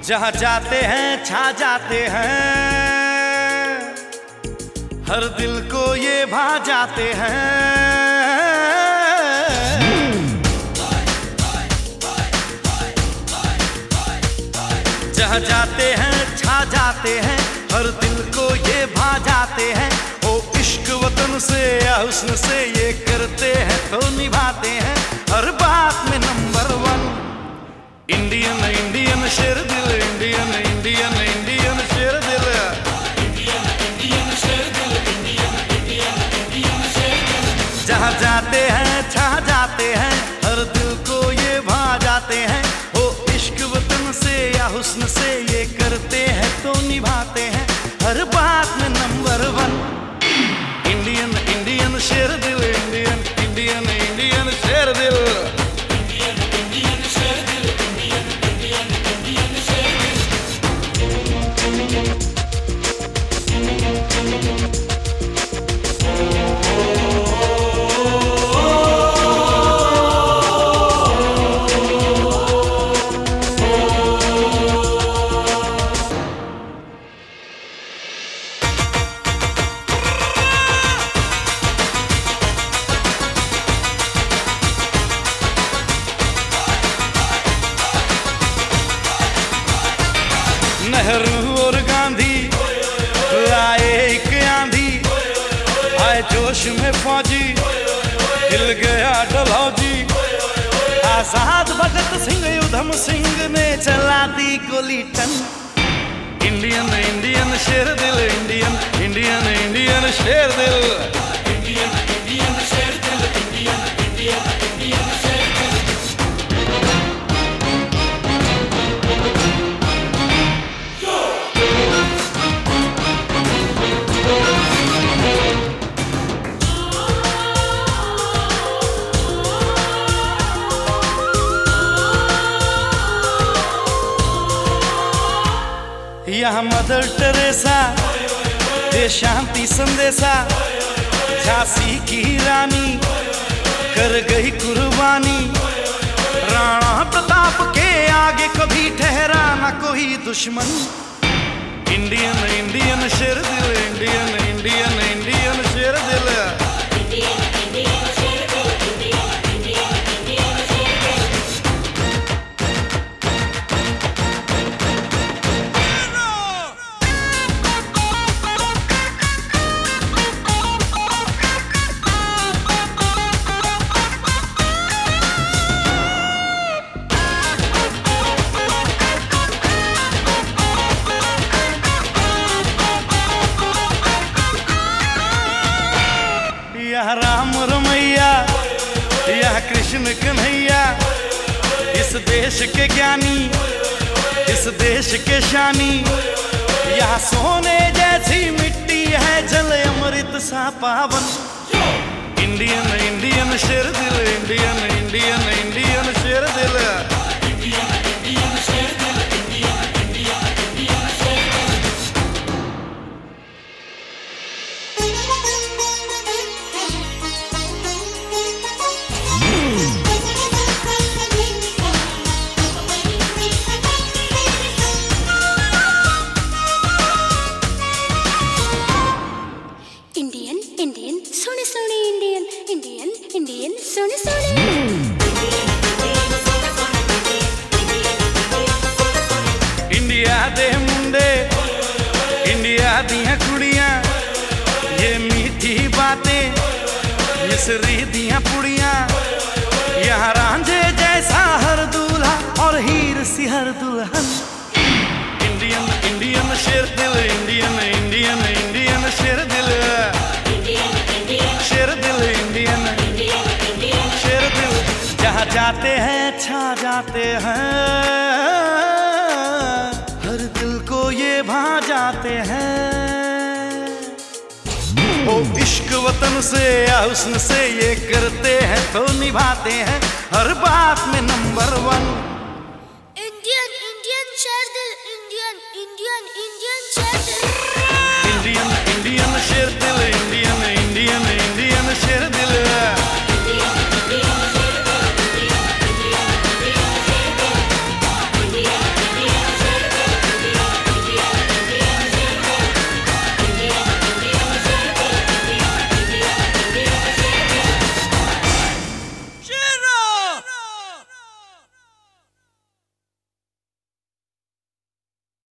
जहाँ जाते हैं छा जाते हैं, हर दिल को ये भा जाते हैं। जहाँ जाते हैं छा जाते हैं, हर दिल को ये भा जाते हैं। ओ इश्क वतन से या हुस्न से ये करते हैं तो निभाते हैं, हर बात में नंबर वन। इंडियन इंडियन शेर दिल, इंडियन इंडियन इंडियन शेर दिल, इंडियन इंडियन शेर दिल, इंडियन इंडियन इंडियन शेर दिल। जहाँ जाते हैं छा जाते हैं, हर दिल को ये भा जाते हैं। हो इश्क वतन से या हुस्न से ये करते हैं तो निभाते हैं, हर बात में नंबर वन। इंडियन इंडियन शेर दिल, इंडियन इंडियन इंडियन शेर दिल। नेहरू और गांधी लाए एक आंधी, आए जोश में फौजी, हिल गया डलहौजी। आजाद भगत सिंह उधम सिंह ने चला दी गोली टन। इंडियन इंडियन शेर दिल, इंडियन इंडियन इंडियन शेर दिल, इंडियन इंडियन शेर दिल, इंडियन इंडियन इंडियन शेर दिल। यहाँ मदर टेरेसा दे शांति संदेशा, झांसी की रानी कर गई कुर्बानी। राणा प्रताप के आगे कभी ठहरा न कोई दुश्मन। इंडियन इंडियन शेर दिल, इंडियन इंडियन इंडियन शेर दिल, इंडियन इंडियन शेर दिल, इंडियन इंडियन इंडियन शेर दिल। यह राम रमैया, यह कृष्ण कन्हैया, इस देश के ज्ञानी, इस देश के शानी। यह सोने जैसी मिट्टी है, जल अमृत सा पावन। इंडियन इंडियन शेर दिल, इंडियन इंडियन इंडियन शेर दिल, इंडियन इंडियन शेर दिल, इंडियन इंडियन इंडियन शेर दिल। इंडियन इंडियन सोने सोने, इंडियन इंडियन इंडियन सोने सोने। इंडिया दे मुंडे, इंडिया दियां कुड़ियां, ये मीठी बातें मिसरी दियां पुड़ियां। यहाँ रांझे जैसा हर दूल्हा और हीर सी हर दुल्हन। इंडियन इंडियन शेर दिल, इंडियन इंडियन इंडियन शेर दिल, इंडियन इंडियन शेर दिल, इंडियन इंडियन इंडियन शेर दिल। जहाँ जाते हैं छा जाते हैं, हर दिल को ये भा जाते हैं। ओ इश्क वतन से या हुस्न से ये करते हैं तो निभाते हैं, हर बात में नंबर वन।